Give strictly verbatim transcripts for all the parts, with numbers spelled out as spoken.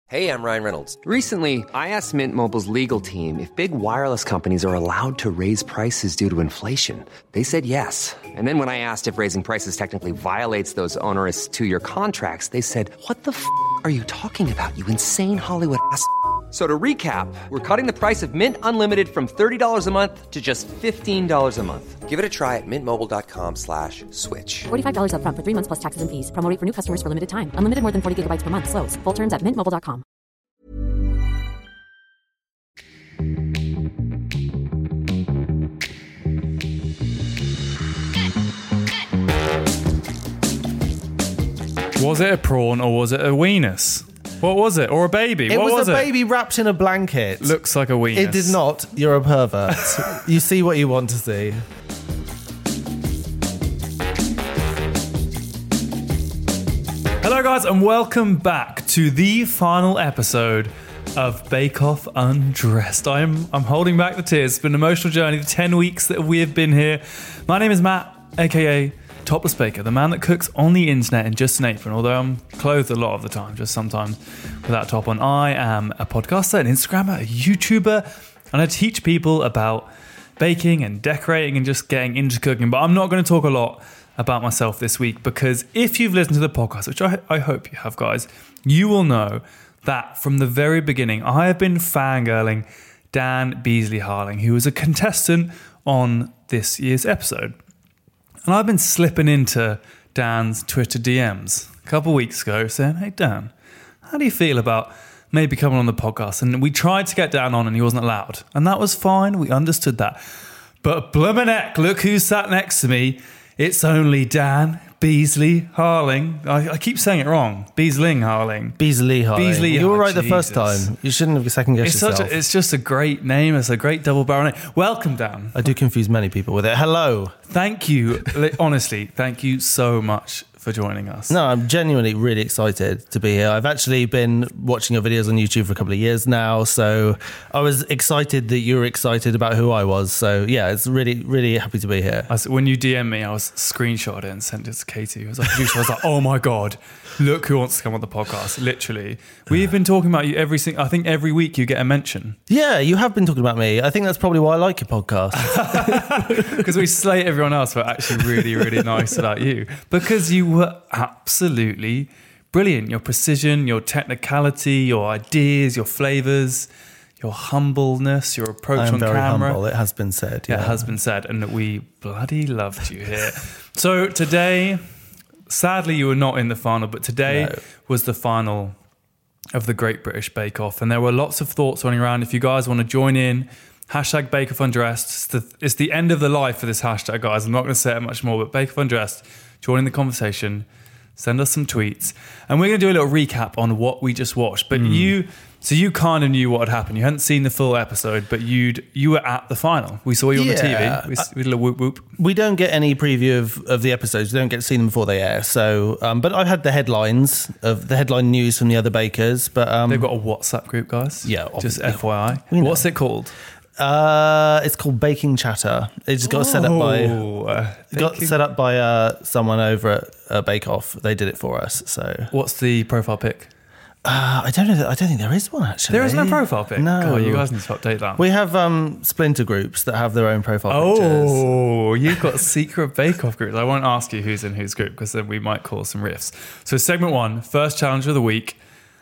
Hey, I'm Ryan Reynolds. Recently, I asked Mint Mobile's legal team if big wireless companies are allowed to raise prices due to inflation. They said yes. And then when I asked if raising prices technically violates those onerous two-year contracts, they said, what the f*** are you talking about, you insane Hollywood ass f- So to recap, we're cutting the price of Mint Unlimited from thirty dollars a month to just fifteen dollars a month. Give it a try at mintmobile.com slash switch. forty-five dollars up front for three months plus taxes and fees. Promo rate for new customers for limited time. Unlimited more than forty gigabytes per month. Slows full terms at mint mobile dot com. Was it a prawn or was it a weenus? What was it? Or a baby? It what was, was a it? baby wrapped in a blanket. Looks like a weenus. It did not. You're a pervert. You see what you want to see. Hello guys and welcome back to the final episode of Bake Off Undressed. I'm I'm holding back the tears. It's been an emotional journey, the ten weeks that we have been here. My name is Matt, aka Topless Baker, the man that cooks on the internet in just an apron, although I'm clothed a lot of the time, just sometimes without top on. I am a podcaster, an Instagrammer, a YouTuber, and I teach people about baking and decorating and just getting into cooking. But I'm not going to talk a lot about myself this week because if you've listened to the podcast, which I, I hope you have, guys, you will know that from the very beginning, I have been fangirling Dan Beasley-Harling, who was a contestant on this year's episode. And I've been slipping into Dan's Twitter D Ms a couple of weeks ago saying, hey, Dan, how do you feel about maybe coming on the podcast? And we tried to get Dan on and he wasn't allowed. And that was fine. We understood that. But bloomin' heck, look who sat next to me. It's only Dan Beasley-Harling. I, I keep saying it wrong. Beasling-Harling. Beasley-Harling. Beasley. You were Oh, right the first Jesus. time. You shouldn't have second guessed It's yourself. such a, it's just a great name. It's a great double barrel name. Welcome, Dan. I do confuse many people with it. Hello. Thank you. Li- Honestly, thank you so much for joining us. No, I'm genuinely really excited to be here. I've actually been watching your videos on YouTube for a couple of years now, so I was excited that you were excited about who I was. So yeah, it's really, really happy to be here. I was, when you D M me, I was screenshot it and sent it to Katie. I was like, I was like, oh my God, look who wants to come on the podcast. Literally. We've been talking about you every single, I think every week you get a mention. Yeah, you have been talking about me. I think that's probably why I like your podcast. Because we slate everyone else, but actually really, really nice about you. Because you were absolutely brilliant. Your precision, your technicality, your ideas, your flavours, your humbleness, your approach I'm on very camera. humble, it has been said. Yeah, Yeah. it has been said, and we bloody loved you here. So today, sadly, you were not in the final, but today No. was the final of the Great British Bake Off, and there were lots of thoughts running around. If you guys want to join in, hashtag Bake Off Undressed. It's the, it's the end of the life for this hashtag, guys. I'm not going to say it much more, but Bake Off Undressed, join in the conversation, send us some tweets, and we're going to do a little recap on what we just watched. But mm. you, so you kind of knew what had happened. You hadn't seen the full episode, but you'd you were at the final. We saw you on Yeah. the T V. We, we did a little whoop whoop. We don't get any preview of, of the episodes. We don't get to see them before they air. So, um, but I've had the headlines of the headline news from the other bakers. But um, They've got a WhatsApp group, guys. Yeah, just obviously. F Y I. We know. What's it called? Uh, it's called Baking Chatter. It just got set up by Oh, uh, got baking- set up by uh, someone over at uh, Bake Off. They did it for us. So What's the profile pic? uh, I don't know. I don't think there is one actually. There is no profile pic. No, God, you guys need to update that. We have um, splinter groups that have their own profile pictures. Oh, you've got secret bake-off groups. I won't ask you who's in whose group because then we might cause some riffs. So segment one, first challenge of the week.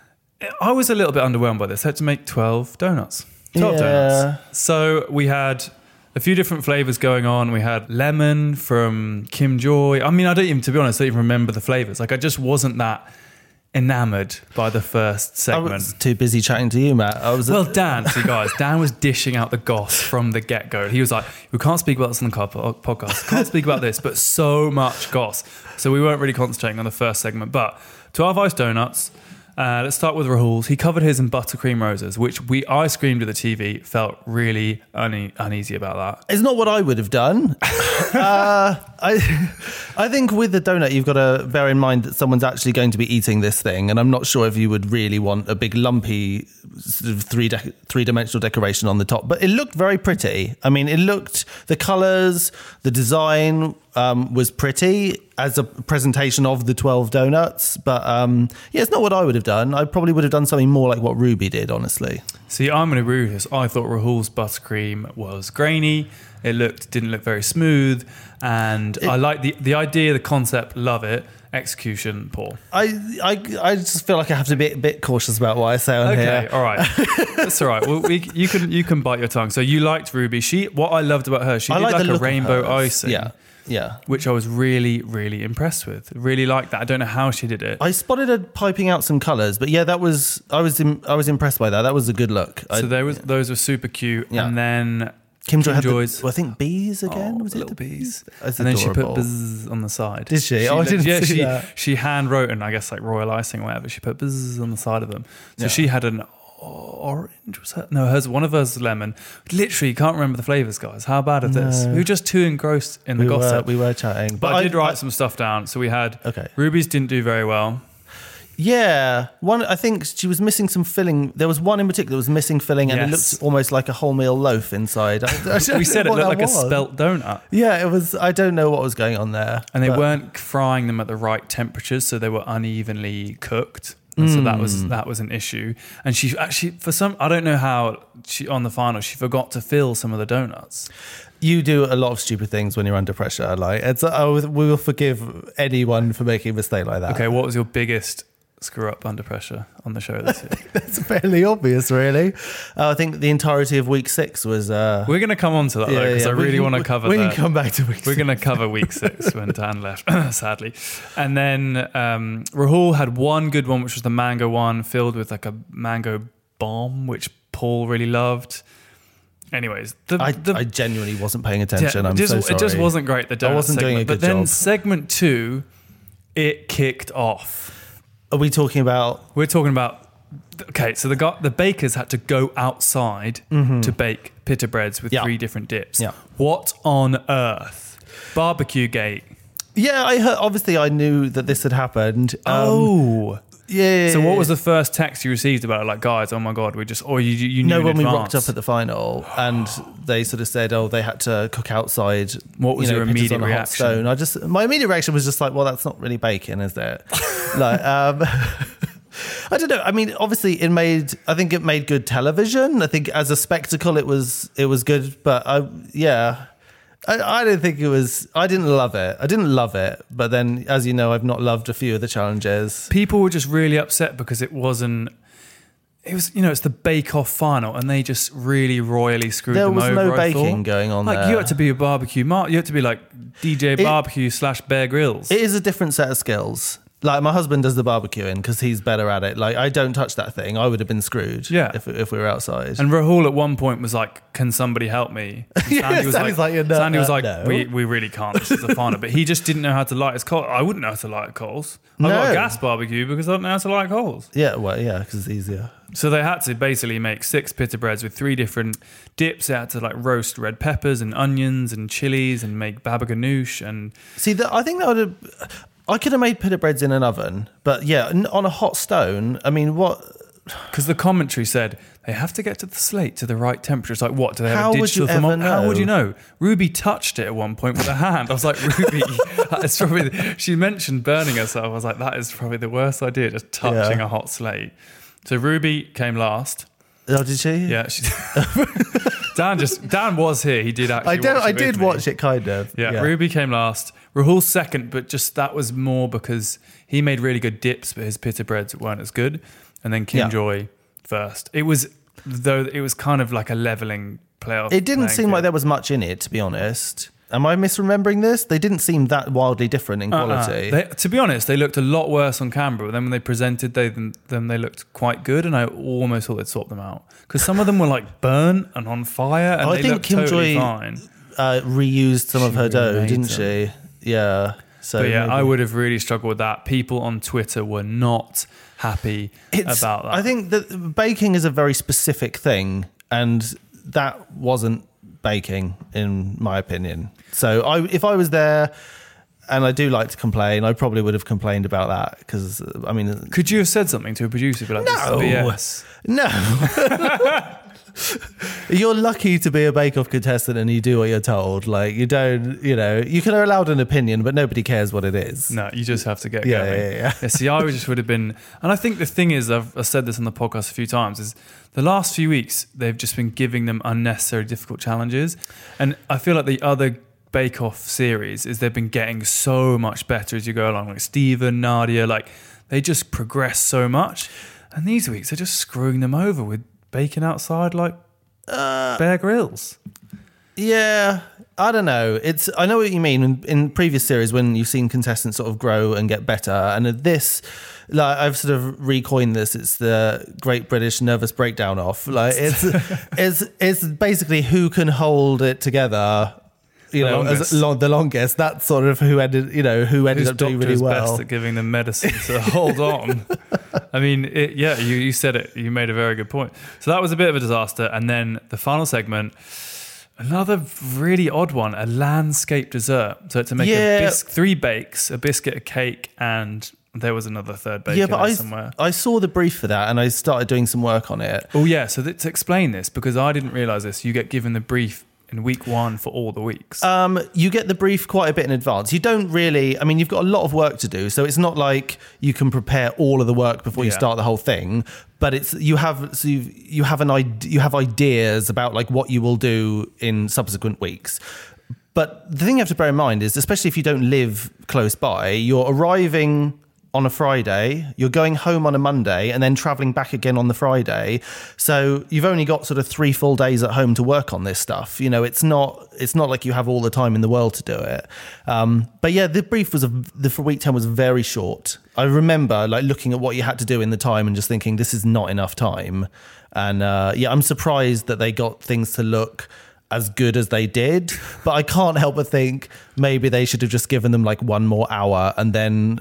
I was a little bit underwhelmed by this. I had to make twelve donuts. twelve Yeah. donuts. So we had a few different flavors going on. We had lemon from Kim Joy. I mean, I don't even, to be honest, I don't even remember the flavors. Like I just wasn't that enamored by the first I segment. was too busy chatting to you, Matt. I was Well, Dan, see guys, Dan was dishing out the goss from the get-go. He was like, we can't speak about this on the podcast, can't speak about this, but so much goss. So we weren't really concentrating on the first segment. But twelve iced donuts. Uh, let's start with Rahul's. He covered his in buttercream roses, which we I screamed at the T V, felt really une- uneasy about that. It's not what I would have done. uh, I, I think with the donut, you've got to bear in mind that someone's actually going to be eating this thing, and I'm not sure if you would really want a big lumpy sort of three de- three-dimensional decoration on the top. But it looked very pretty. I mean, it looked, the colours, the design, um, was pretty as a presentation of the twelve donuts. But um, yeah, it's not what I would have done. I probably would have done something more like what Ruby did, honestly. See, I'm going to agree with this. I thought Rahul's buttercream was grainy. It looked didn't look very smooth. And it, I like the, the idea, the concept, love it. Execution, poor. I, I I just feel like I have to be a bit cautious about what I say on okay, here. Okay, all right. That's all right. Well, we, you can you can bite your tongue. So you liked Ruby. She What I loved about her, she I did like like the a look of rainbow hers. icing. Yeah, yeah. Which I was really, really impressed with. Really liked that. I don't know how she did it. I spotted her piping out some colours, but yeah, that was I was in, I was impressed by that. That was a good look. So I, there was those were super cute. Yeah. And then Kim Joy Kim had Joy's. the, well, I think bees again. Oh, was it little the bees? That's and then she adorable. put buzz on the side. Did she? Oh, I didn't yeah, see she, that. She hand wrote, and I guess like royal icing or whatever. She put buzz on the side of them. So Yeah. she had an orange. Was her? No, hers. One of hers was lemon. Literally, can't remember the flavors, guys. How bad is this? No. We were just too engrossed in the We were, gossip. we were chatting, but I, did write I- some stuff down. So we had Okay. Ruby's didn't do very well. Yeah, one. I think she was missing some filling. There was one in particular that was missing filling, and it Yes. looked almost like a wholemeal loaf inside. I, I don't We said it know what looked like that a was. spelt donut. Yeah, it was. I don't know what was going on there, And they but- weren't frying them at the right temperatures, so they were unevenly cooked. And so that Mm. was that was an issue. And she actually, for some, I don't know how she on the final she forgot to fill some of the donuts. You do a lot of stupid things when you're under pressure. Like it's, I will- we will forgive anyone for making a mistake like that. Okay, what was your biggest screw up under pressure on the show this year? That's fairly obvious, really. Uh, I think the entirety of week six was. Uh, We're going to come on to that though, because I we really can- want to cover We that. can come back to week. We're six. going to cover week six when Dan left, sadly. And then um, Rahul had one good one, which was the mango one, filled with like a mango bomb, which Paul really loved. Anyways, the, I, the, I genuinely wasn't paying yeah, attention. I'm just, so sorry. it just wasn't great, the donut I wasn't segment. doing a But good then job. segment two, it kicked off. Are we talking about? We're talking about okay. So the guy, the bakers had to go outside to bake pita breads with Yeah. three different dips. Yeah. What on earth? Barbecue gate. Yeah, I heard. Obviously, I knew that this had happened. Um, oh. yeah. So what was the first text you received about it? Like, guys, oh my god, we just or you you knew No, in when we advance? rocked up at the final, and they sort of said, "Oh, they had to cook outside." What was you know, your pizzas immediate on a hot reaction? stone. I just, my immediate reaction was just like, "Well, that's not really bacon, is there?" like, um, I don't know. I mean, obviously, it made. I think it made good television. I think as a spectacle, it was it was good. But I, yeah. I, I don't think it was. I didn't love it. I didn't love it. But then, as you know, I've not loved a few of the challenges. People were just really upset because it wasn't. It was, you know, it's the Bake Off final, and they just really royally screwed There them was over. no I baking thought. going on Like there. you had to be a barbecue mark. You had to be like D J barbecue slash Bear Grylls. It is a different set of skills. Like my husband does the barbecuing because he's better at it. Like I don't touch that thing. I would have been screwed. Yeah. if if we were outside. And Rahul at one point was like, "Can somebody help me?" And Yeah, Sandy's like, "Yeah, no, Sandy was uh, like, no." "We we really can't. This is the final." But he just didn't know how to light his coal. I wouldn't know how to light coals. I got No. a gas barbecue because I don't know how to light coals. yeah, well, yeah, because it's easier. So they had to basically make six pita breads with three different dips. They had to like roast red peppers and onions and chilies and make baba ganoush and See, that I think that would have. I could have made pita breads in an oven, but yeah, n- on a hot stone. I mean, what? because the commentary said they have to get to the slate to the right temperature. It's like, what? Do they have How a would digital you ever thermometer? How would know? you know? Ruby touched it at one point with her hand. I was like, Ruby, it's probably. She mentioned burning herself. I was like, that is probably the worst idea, just touching Yeah. a hot slate. So Ruby came last. Oh, did she? Yeah, she, Dan just Dan was here. He did actually. I don't. watch it I with did me. watch it, kind of. Yeah, Ruby came last. Rahul second, but just that was more because he made really good dips, but his pita breads weren't as good. And then Kim Yeah. Joy first. It was though it was kind of like a leveling playoff. It didn't playing seem like field. there was much in it, to be honest. Am I misremembering this? They didn't seem that wildly different in Uh-uh. quality. They, to be honest, they looked a lot worse on camera. But then when they presented, they then, then they looked quite good, and I almost thought they'd swap them out because some of them were like burnt and on fire, and I they think looked Kim totally Joy fine. uh, reused some of She her dough, remade didn't them. she? Yeah. So But yeah, maybe- I would have really struggled with that. People on Twitter were not happy It's- about that. I think that baking is a very specific thing, and that wasn't baking, in my opinion. So I, if I was there, and I do like to complain, I probably would have complained about that because, I mean, Could you have said something to a producer? Be like, this is No. B S. no. You're lucky to be a Bake Off contestant and you do what you're told. Like, you don't, you know, you can allow an opinion, but nobody cares what it is. No, you just have to get Yeah, going. yeah, yeah. yeah see, I just would have been, and I think the thing is, I've, I've said this on the podcast a few times, is the last few weeks, they've just been giving them unnecessary difficult challenges. And I feel like the other Bake Off series is they've been getting so much better as you go along. Like Stephen, Nadia, like they just progress so much. And these weeks, they're just screwing them over with baking outside like uh, Bear Grylls. Yeah, I don't know. It's I know what you mean. In, in previous series, when you've seen contestants sort of grow and get better, and this, like I've sort of recoined this. It's the Great British Nervous Breakdown Off. Like it's it's it's basically who can hold it together. You The know, longest. as long, the longest. That's sort of who ended. You know, who ended Whose up doing doctor really is well. best at giving them medicine to hold on. I mean, it, yeah, you, you said it. You made a very good point. So that was a bit of a disaster. And then the final segment, another really odd one, a landscape dessert. So to make Yeah. a bis- three bakes, a biscuit, a cake, and there was another third bake Yeah, in but there I somewhere. I saw the brief for that and I started doing some work on it. Oh yeah, so that, to explain this, because I didn't realise this, you get given the brief in week one for all the weeks. Um, you get the brief quite a bit in advance. You don't really, I mean, you've got a lot of work to do, so it's not like you can prepare all of the work before you Yeah. start the whole thing. But it's you have so you you have an ide- you have ideas about like what you will do in subsequent weeks. But the thing you have to bear in mind is, especially if you don't live close by, you're arriving on a Friday, you're going home on a Monday and then traveling back again on the Friday. So you've only got sort of three full days at home to work on this stuff. You know, it's not it's not like you have all the time in the world to do it. Um, but yeah, the brief was a, the for week ten was very short. I remember like looking at what you had to do in the time and just thinking this is not enough time. And uh, yeah, I'm surprised that they got things to look as good as they did, but I can't help but think maybe they should have just given them like one more hour and then,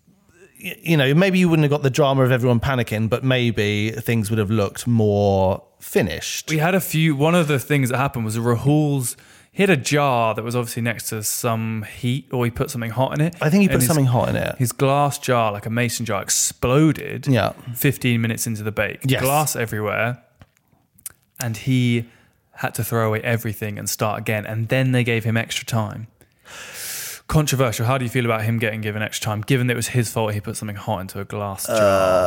you know, maybe you wouldn't have got the drama of everyone panicking, but maybe things would have looked more finished. We had a few, one of the things that happened was Rahul's, he had a jar that was obviously next to some heat, or he put something hot in it. I think he put And his- something hot in it. His glass jar, like a mason jar, exploded Yeah. fifteen minutes into the bake. Yes. Glass everywhere. And he had to throw away everything and start again. And then they gave him extra time. Controversial. How do you feel about him getting given extra time, given that it was his fault he put something hot into a glass jar?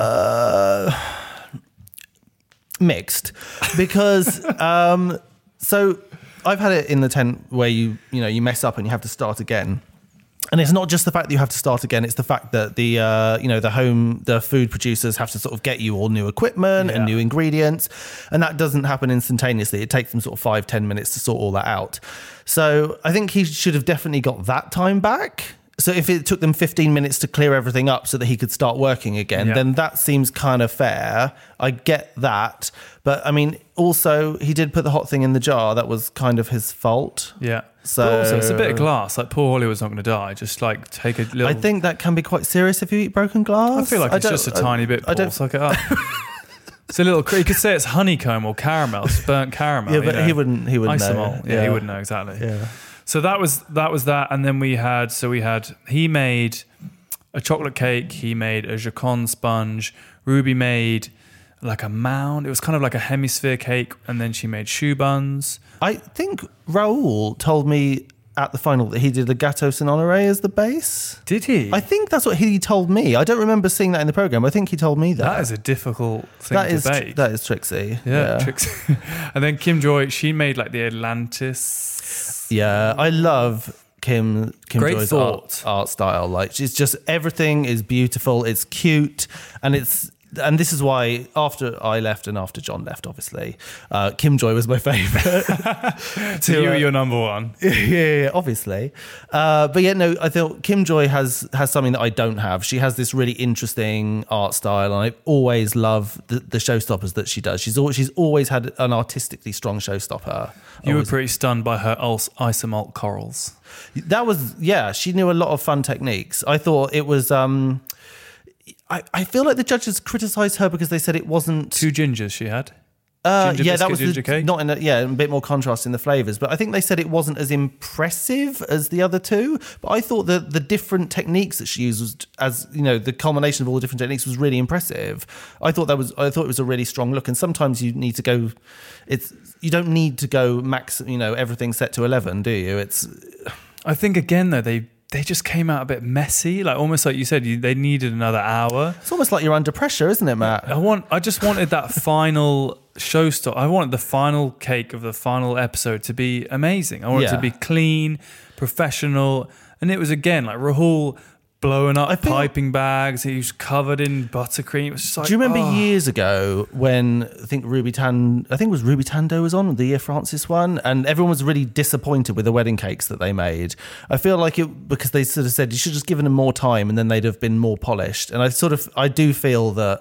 Uh, mixed, because um, so I've had it in the tent where you you know you mess up and you have to start again. And it's not just the fact that you have to start again; it's the fact that the uh, you know the home the food producers have to sort of get you all new equipment and Yeah. new ingredients, and that doesn't happen instantaneously. It takes them sort of five ten minutes to sort all that out. So I think he should have definitely got that time back. So if it took them fifteen minutes to clear everything up so that he could start working again, Yeah. then that seems kind of fair. I get that, but I mean, also he did put the hot thing in the jar. That was kind of his fault. Yeah. So- but also, it's a bit of glass. Like, poor Hollywood's not going to die. Just like take a little. I think that can be quite serious if you eat broken glass. I feel like it's don't- just a I- tiny bit. I Paul. don't. Suck it up. It's a little. You could say it's honeycomb or caramel, it's burnt caramel. Yeah, you but know. he wouldn't. He wouldn't Isomalt. know. Yeah, he wouldn't know exactly. Yeah. So that was that was that, and then we had so we had he made a chocolate cake. He made a Jacon sponge. Ruby made like a mound. It was kind of like a hemisphere cake, and then she made choux buns. I think Raoul told me at the final that he did a gâteau Saint-Honoré as the base. Did he? I think that's what he told me. I don't remember seeing that in the program. I think he told me that. that is a difficult thing that to is bake. that is Trixie. yeah, tricks. And then Kim Joy, she made like the Atlantis. Yeah, I love Kim Kim Great Joy's thought. art, art style. Like, she's just everything is beautiful. It's cute, and it's and this is why after I left and after John left, obviously, uh, Kim Joy was my favourite. So you uh, were your number one. yeah, yeah, yeah, obviously. Uh, but yeah, no, I thought Kim Joy has has something that I don't have. She has this really interesting art style, and I always love the, the showstoppers that she does. She's always, she's always had an artistically strong showstopper. You were Always- pretty stunned by her als- isomalt corals. That was, yeah, she knew a lot of fun techniques. I thought it was, um, I, I feel like the judges criticised her because they said it wasn't, Two gingers she had. Uh, ginger yeah, biscuit, that was ginger the, cake. not in a, yeah, a bit more contrast in the flavors. But I think they said it wasn't as impressive as the other two. But I thought that the different techniques that she used was, as you know, the culmination of all the different techniques was really impressive. I thought that was, I thought it was a really strong look. And sometimes you need to go, it's you don't need to go max, you know, everything set to eleven, do you? It's. I think again though they. They just came out a bit messy, like almost like you said, you, they needed another hour. It's almost like you're under pressure, isn't it, Matt? I want. I just wanted that final showstopper. I wanted the final cake of the final episode to be amazing. I wanted Yeah. it to be clean, professional, and it was again like Rahul blowing up I feel- piping bags. He was covered in buttercream. It was just like, Do you remember oh. years ago when I think Ruby Tan, I think it was Ruby Tando was on, the Year Francis one, and everyone was really disappointed with the wedding cakes that they made. I feel like it, because they sort of said you should just given them more time and then they'd have been more polished. And I sort of, I do feel that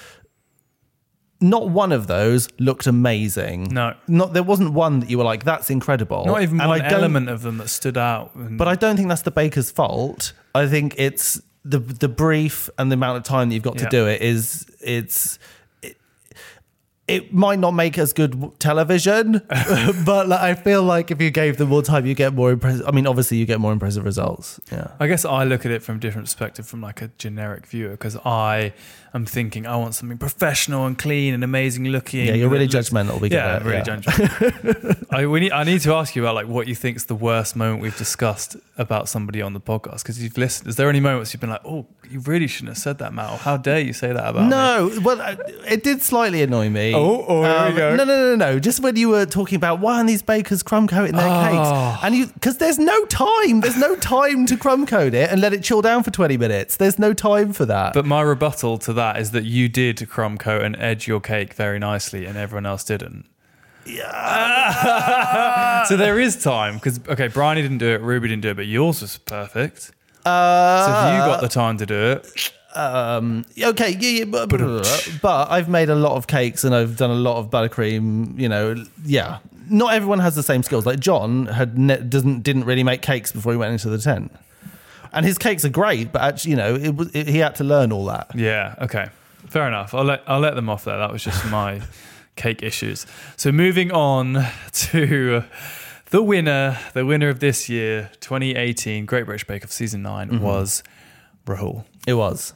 not one of those looked amazing. No. Not, there wasn't one that you were like, that's incredible. Not even And one I don't- element of them that stood out. And But I don't think that's the baker's fault. I think it's the the brief and the amount of time that you've got to Yeah. do it is it's it, it might not make as good television, but like, I feel like if you gave them more time, you get more impressive. I mean, obviously, you get more impressive results. Yeah. I guess I look at it from a different perspective from like a generic viewer because I am thinking I want something professional and clean and amazing looking. Yeah, you're really that looks- judgmental. We get Yeah, that, really yeah. judgmental. I, we need, I need to ask you about like what you think's the worst moment we've discussed about somebody on the podcast because you've listened. Is there any moments you've been like, oh, you really shouldn't have said that, Mal? How dare you say that about me? No, well, uh, it did slightly annoy me. Oh, oh, here we go. No, no, no, no. Just when you were talking about why aren't these bakers crumb coating their Oh. cakes, and you because there's no time. There's no time to crumb coat it and let it chill down for twenty minutes. There's no time for that. But my rebuttal to that is that you did crumb coat and edge your cake very nicely and everyone else didn't. Yeah. So there is time because, okay, Bryony didn't do it, Ruby didn't do it, but yours was perfect. Uh, So if you got the time to do it, Um, okay, yeah, yeah, but, but I've made a lot of cakes and I've done a lot of buttercream. You know, yeah. Not everyone has the same skills. Like John had ne- doesn't didn't really make cakes before he went into the tent, and his cakes are great. But actually, you know, it was it, he had to learn all that. yeah, okay, fair enough. I'll let I'll let them off there. That was just my cake issues. So moving on to the winner, the winner of this year, twenty eighteen Great British Bake Off season nine Mm-hmm. was Rahul. It was.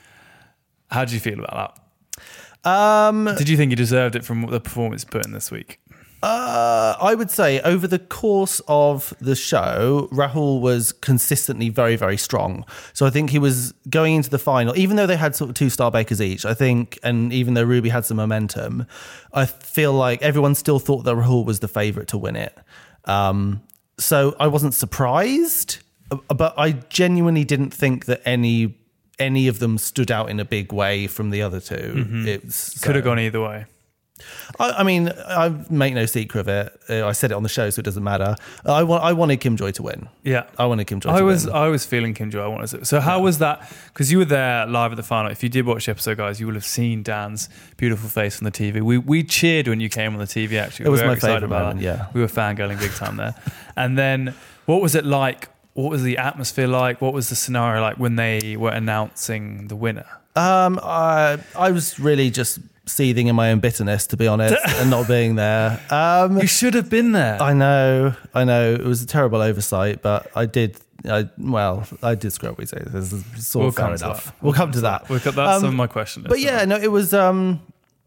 How did you feel about that? Um, Did you think you deserved it from the performance put in this week? Uh, I would say over the course of the show, Rahul was consistently very, very strong. So I think he was going into the final, even though they had sort of two star bakers each, I think, and even though Ruby had some momentum, I feel like everyone still thought that Rahul was the favourite to win it. Um, so I wasn't surprised, but I genuinely didn't think that any any of them stood out in a big way from the other two. Mm-hmm. It's Could have so- gone either way. I, I mean, I make no secret of it. Uh, I said it on the show, so it doesn't matter. I want, I wanted Kim Joy to win. Yeah, I wanted Kim Joy I to was, win. I was feeling Kim Joy. I wanted to. So how was that? Because you were there live at the final. If you did watch the episode, guys, you will have seen Dan's beautiful face on the T V. We we cheered when you came on the T V. Actually, It was we were my excited favourite about moment, that. yeah. We were fangirling big time there. And then, what was it like? What was the atmosphere like? What was the scenario like when they were announcing the winner? Um, I, I was really just seething in my own bitterness, to be honest, and not being there. Um, You should have been there. I know, I know. It was a terrible oversight, but I did. I well, I did screw up. We say this is sort We'll of fair come to enough. that. We'll come to that. We've got that's Um, on my question list. But yeah, no, it was. Um,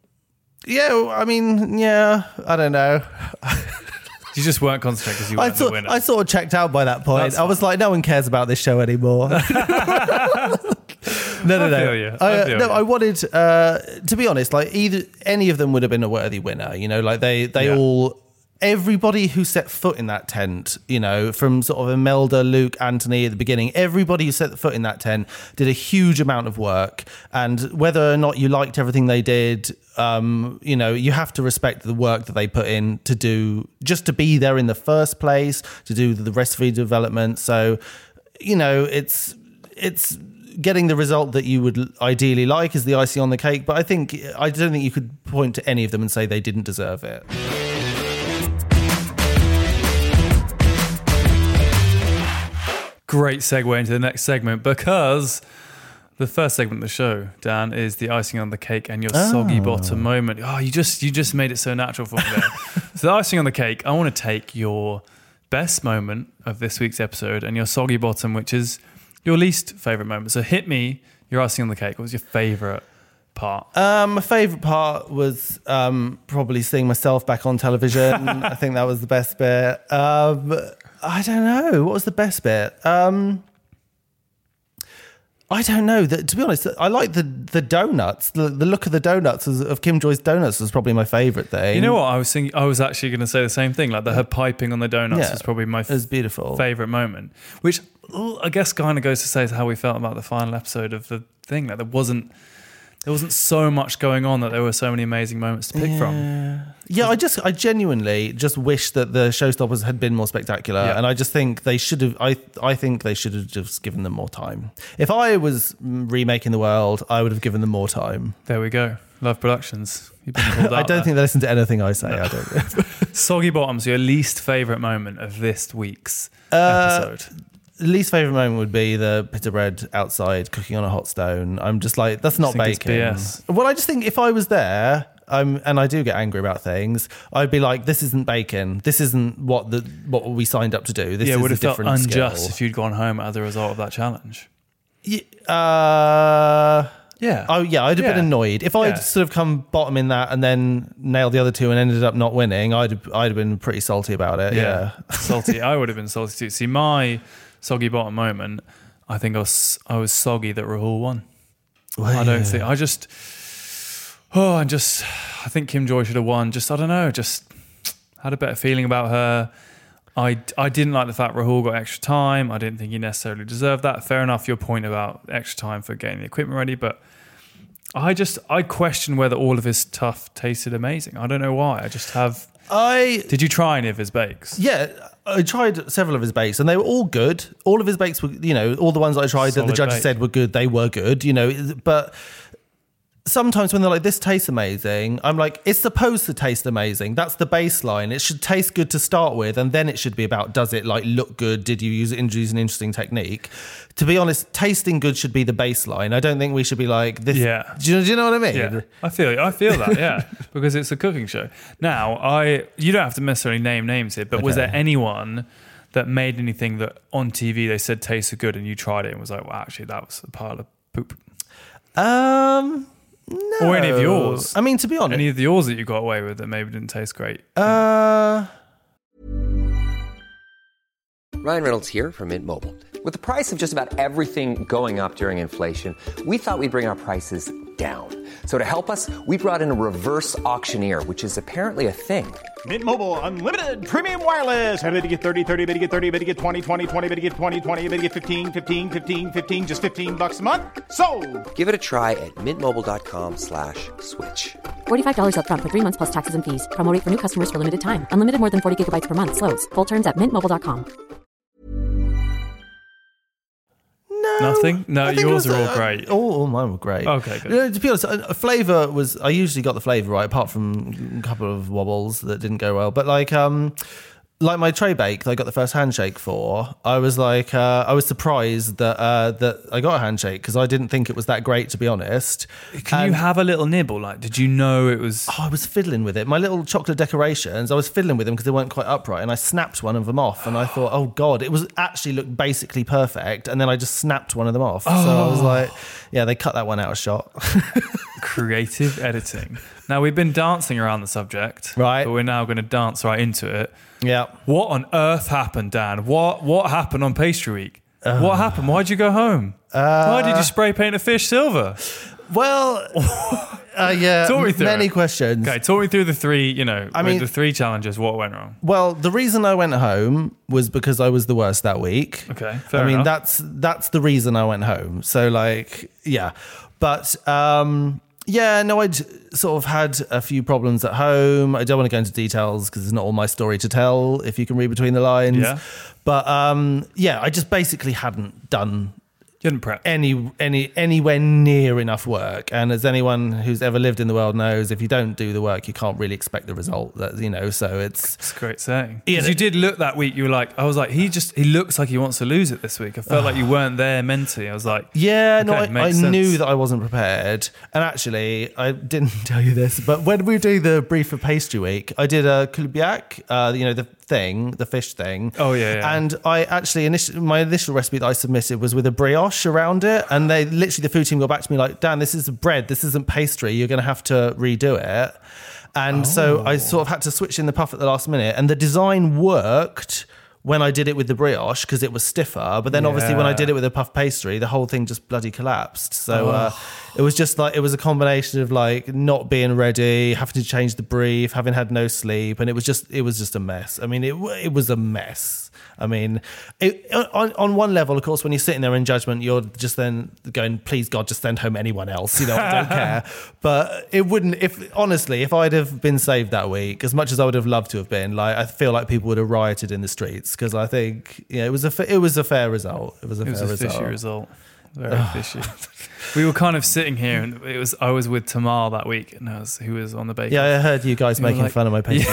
yeah, I mean, yeah, I don't know. you just weren't concentrating because you I weren't the sort, winner. I sort of checked out by that point. That's I was like, no one cares about this show anymore. no, no, I no. feel you. I I, uh, feel no, you. I wanted, uh, to be honest, like either any of them would have been a worthy winner. You know, like they, they Yeah. all, everybody who set foot in that tent, you know, from sort of Imelda, Luke, Anthony at the beginning, everybody who set foot in that tent did a huge amount of work. And whether or not you liked everything they did, um, you know, you have to respect the work that they put in to do, just to be there in the first place, to do the recipe development. So, you know, it's, it's, getting the result that you would ideally like is the icing on the cake, but I think I don't think you could point to any of them and say they didn't deserve it. Great segue into the next segment because The first segment of the show, Dan, is the icing on the cake and your oh. soggy bottom moment. Oh, you just you just made it so natural for me there. So the icing on the cake, I want to take your best moment of this week's episode and your soggy bottom, which is your least favourite moment. So hit me, your icing on the cake. What was your favourite part? Um, my favourite part was um, probably seeing myself back on television. I think that was the best bit. Um, I don't know. What was the best bit? Um I don't know. That, to be honest, I like the the donuts. The, the look of the donuts was, of Kim Joy's donuts was probably my favourite thing. You know what? I was thinking. I was actually going to say the same thing. Like the, her piping on the donuts yeah, was probably my f- it was beautiful favourite moment. Which oh, I guess kind of goes to say how we felt about the final episode of the thing. Like there wasn't there wasn't so much going on that there were so many amazing moments to pick yeah. from. Yeah, I just, I genuinely just wish that the showstoppers had been more spectacular, yeah. and I just think they should have. I, I think they should have just given them more time. If I was remaking the world, I would have given them more time. There we go. Love Productions. You've been called out I don't there. think they listen to anything I say. No. I don't. Soggy bottoms. Your least favourite moment of this week's uh, episode. Least favourite moment would be the pita bread outside cooking on a hot stone. I'm just like, that's not bacon. B S. Well, I just think if I was there. Um, and I do get angry about things. I'd be like, "This isn't bacon. This isn't what the what we signed up to do. This yeah, is it would a have felt different unjust skill." if you'd gone home as a result of that challenge. Yeah, uh, yeah. Oh, yeah. I'd have yeah. been annoyed if I'd yeah. sort of come bottom in that and then nailed the other two and ended up not winning. I'd I'd have been pretty salty about it. Yeah, yeah. salty. I would have been salty too. See, my soggy bottom moment. I think I was I was soggy that Rahul won. Well, I don't yeah. think I just. Oh, and just, I think Kim Joy should have won. Just, I don't know, just had a better feeling about her. I, I didn't like the fact Rahul got extra time. I didn't think he necessarily deserved that. Fair enough, your point about extra time for getting the equipment ready, but I just, I question whether all of his stuff tasted amazing. I don't know why. I just have... I Did you try any of his bakes? Yeah, I tried several of his bakes and they were all good. All of his bakes were, you know, all the ones I tried Solid that the judges bake. said were good, they were good, you know, but... Sometimes when they're like, this tastes amazing, I'm like, it's supposed to taste amazing. That's the baseline. It should taste good to start with, and then it should be about, does it like look good? Did you use, use an interesting technique? To be honest, tasting good should be the baseline. I don't think we should be like this. Yeah. Do you, do you know what I mean? Yeah, I feel I feel that, yeah, because it's a cooking show. Now, I you don't have to necessarily name names here, but was Okay. there anyone that made anything that on T V they said tasted good and you tried it and was like, well, actually, that was a pile of poop? Um... No. Or any of yours. I mean, to be honest. Any of the yours that you got away with that maybe didn't taste great? Uh... Ryan Reynolds here from Mint Mobile. With the price of just about everything going up during inflation, we thought we'd bring our prices down. So to help us, we brought in a reverse auctioneer, which is apparently a thing. Mint Mobile Unlimited Premium Wireless. How to get thirty, thirty, how to get thirty, how to get twenty, twenty, twenty, how to get twenty, twenty, how to get fifteen, fifteen, fifteen, fifteen, just fifteen bucks a month? Sold! Give it a try at mintmobile.com slash switch. forty-five dollars up front for three months plus taxes and fees. Promo rate for new customers for limited time. Unlimited more than forty gigabytes per month. Slows full terms at mint mobile dot com. No, Nothing? No, I think it yours was, are all uh, great. All, all mine were great. Okay, good. You know, to be honest, a flavour was. I usually got the flavour right, apart from a couple of wobbles that didn't go well. But like, um, like my tray bake that I got the first handshake for, I was like, uh, I was surprised that uh, that I got a handshake because I didn't think it was that great, to be honest. Can And- you have a little nibble? Like, did you know it was... Oh, I was fiddling with it. My little chocolate decorations, I was fiddling with them because they weren't quite upright, and I snapped one of them off. And I thought, oh god, it was actually looked basically perfect. And then I just snapped one of them off. Oh. So I was like, yeah, they cut that one out of shot. Creative editing. Now, we've been dancing around the subject, Right. but we're now going to dance right into it. Yeah. What on earth happened, Dan? What what happened on pastry week? Uh, what happened? Why'd you go home? Uh, Why did you spray paint a fish silver? Well, uh, yeah, Talk me through many it. questions. Okay, talk me through the three, you know, I with mean- the three challenges, what went wrong? Well, the reason I went home was because I was the worst that week. Okay, fair I mean, enough. that's that's the reason I went home. So, like, yeah. But, um, yeah, no, I'd sort of had a few problems at home. I don't want to go into details because it's not all my story to tell, if you can read between the lines. Yeah. But, um, yeah, I just basically hadn't done You hadn't prepped. any any anywhere near enough work. And as anyone who's ever lived in the world knows, if you don't do the work, you can't really expect the result. That you know, so it's It's a great saying. Yeah, Because you did look that week. You were like, I was like, he just he looks like he wants to lose it this week. I felt like you weren't there mentally. I was like, yeah, no, okay, I, I makes sense. knew that I wasn't prepared. And actually, I didn't tell you this, but when we do the brief for pastry week, I did a kulubiak, uh, you know, the thing, the fish thing. Oh, yeah, yeah. And I actually, initially, my initial recipe that I submitted was with a brioche around it. And they literally, the food team got back to me like, Dan, this is bread. This isn't pastry. You're going to have to redo it. And oh. so I sort of had to switch in the puff at the last minute. And the design worked when I did it with the brioche because it was stiffer. But then yeah. obviously when I did it with a puff pastry, the whole thing just bloody collapsed. So oh. uh, it was just like, it was a combination of like not being ready, having to change the brief, having had no sleep. And it was just, it was just a mess. I mean, it it was a mess. I mean, it, on, on one level, of course, when you're sitting there in judgment, you're just then going, please God, just send home anyone else. You know, I don't care. But it wouldn't, if honestly, if I'd have been saved that week, as much as I would have loved to have been, like, I feel like people would have rioted in the streets because I think, yeah, it was a, fa- it was a fair result. It was a It was fair a result. fishy result. Very fishy. We were kind of sitting here, and it was I was with Tamar that week, and I was, who was on the bake. Yeah, I heard you guys We were making like- fun of my pastry.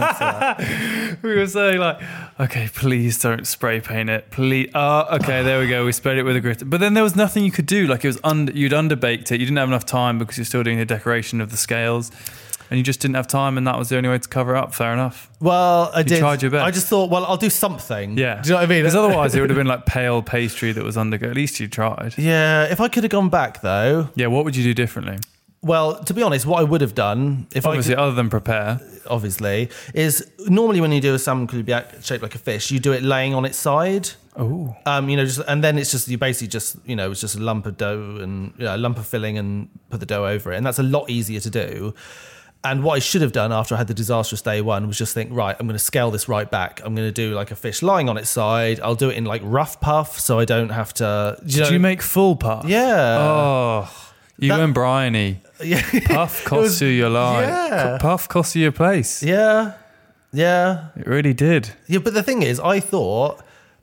Yeah. We were saying like, okay, please don't spray paint it. Please. Oh, okay, there we go. We sprayed it with a grit. But then there was nothing you could do. Like it was under, you'd underbaked it. You didn't have enough time because you're still doing the decoration of the scales. And you just didn't have time, and that was the only way to cover up. Fair enough. Well, I You did. tried your best. I just thought, well, I'll do something. Yeah. Do you know what I mean? Because otherwise it would have been like pale pastry that was undergo. At least you tried. Yeah, if I could have gone back though, Yeah, what would you do differently? well, to be honest, what I would have done, if Obviously, I could, other than prepare. obviously, is normally when you do a salmon kulubiak shaped like a fish, you do it laying on its side. Oh. Um, you know, just and then it's just you basically just you know it's just a lump of dough and you know, a lump of filling and put the dough over it, and that's a lot easier to do. And what I should have done after I had the disastrous day one was just think, right, I'm going to scale this right back. I'm going to do like a fish lying on its side. I'll do it in like rough puff so I don't have to. You Did know, you make full puff? Yeah. Oh, you That- and Bryony. Yeah. Puff It cost was- you your life. Yeah. Puff cost you your place. Yeah. Yeah. It really did. Yeah. But the thing is, I thought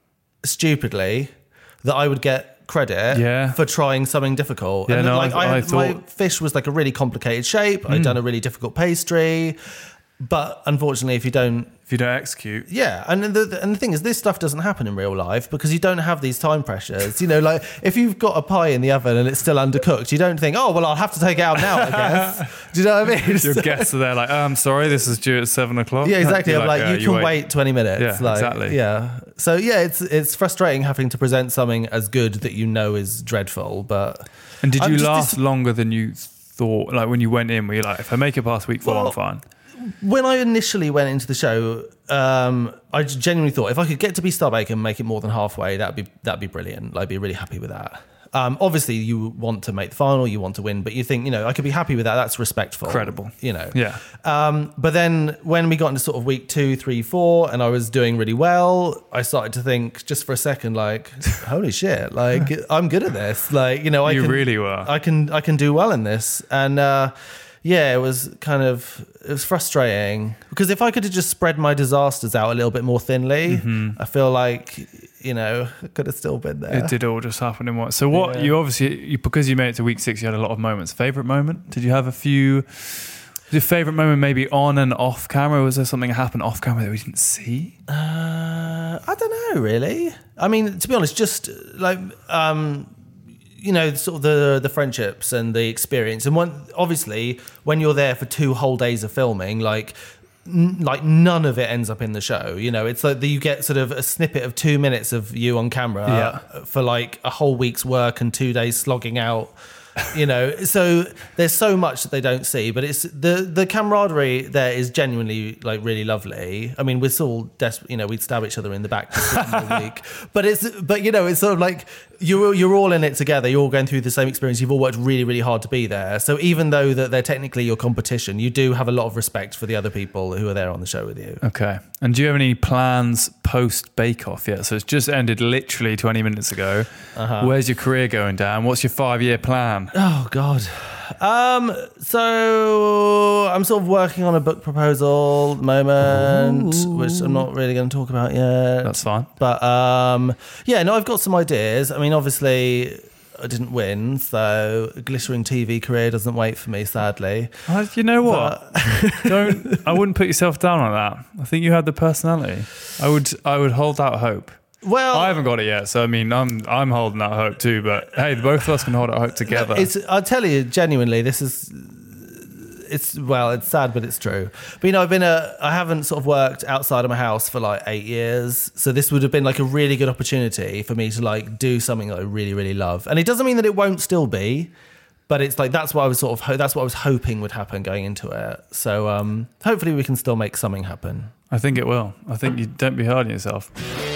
stupidly that I would get credit Yeah. for trying something difficult. Yeah, and no, like I- I my thought- fish was like a really complicated shape. I'd done a really difficult pastry. But unfortunately, if you don't If you don't execute. Yeah, and the and the thing is, this stuff doesn't happen in real life because you don't have these time pressures. You know, like if you've got a pie in the oven and it's still undercooked, you don't think, oh well, I'll have to take it out now. I guess. Do you know what I mean? Your guests are there like, oh, I'm sorry, this is due at seven o'clock. Yeah, exactly. You're I'm like, "Yeah, you can wait. twenty minutes. Yeah, like, exactly. Yeah. So yeah, it's it's frustrating having to present something as good that you know is dreadful. But And did I'm you just last dis- longer than you thought? Like when you went in, were you like, if I make it past week four, Well, I'm fine? when I initially went into the show, um, I genuinely thought if I could get to be Starbake and make it more than halfway, that'd be that'd be brilliant. Like, I'd be really happy with that. Um, obviously, you want to make the final, you want to win, but you think, you know, I could be happy with that. That's respectful, Credible. you know. Yeah. Um, but then when we got into sort of week two, three, four, and I was doing really well, I started to think just for a second, like, holy shit, like I'm good at this. Like, you know, I You can, really were. I can, I can do well in this, and. Uh, Yeah, it was kind of, it was frustrating because if I could have just spread my disasters out a little bit more thinly, I feel like, you know, I could have still been there. It did all just happen in one. So what, Yeah. you obviously, you, because you made it to week six, you had a lot of moments. Favourite moment? Did you have a few, was your favourite moment maybe on and off camera? Was there something that happened off camera that we didn't see? Uh, I don't know, really. I mean, to be honest, just like, um, you know, sort of the the friendships and the experience, and one obviously when you're there for two whole days of filming, like n- like none of it ends up in the show. You know, it's like that you get sort of a snippet of two minutes of you on camera Yeah. for like a whole week's work and two days slogging out. You know, so there's so much that they don't see, but it's the the camaraderie there is genuinely like really lovely. I mean, we're still desperate, you know, we'd stab each other in the back just for one week, but it's but you know, it's sort of like you're you're all in it together. You're all going through the same experience. You've all worked really really hard to be there. So even though that they're technically your competition, you do have a lot of respect for the other people who are there on the show with you. Okay. And do you have any plans post Bake Off yet? So it's just ended literally twenty minutes ago. Uh-huh. Where's your career going, Dan? What's your five year plan? Oh God. Um, so I'm sort of working on a book proposal at the moment, Ooh. which I'm not really going to talk about yet. That's fine. But um, yeah, no, I've got some ideas. I mean, obviously, I didn't win, so a glittering T V career doesn't wait for me, sadly. Uh, you know what? Don't. I wouldn't put yourself down on that. I think you had the personality. I would. I would hold out hope. Well, I haven't got it yet, so I mean, I'm I'm holding out hope too. But hey, both of us can hold out hope together. It's. I'll tell you genuinely, this is. It's well, it's sad, but it's true. But you know, I've been a. I haven't sort of worked outside of my house for like eight years, so this would have been like a really good opportunity for me to like do something that I really, really love. And it doesn't mean that it won't still be, but it's like that's what I was sort of. Ho- that's what I was hoping would happen going into it. So um, hopefully, we can still make something happen. I think it will. I think you don't be hard on yourself.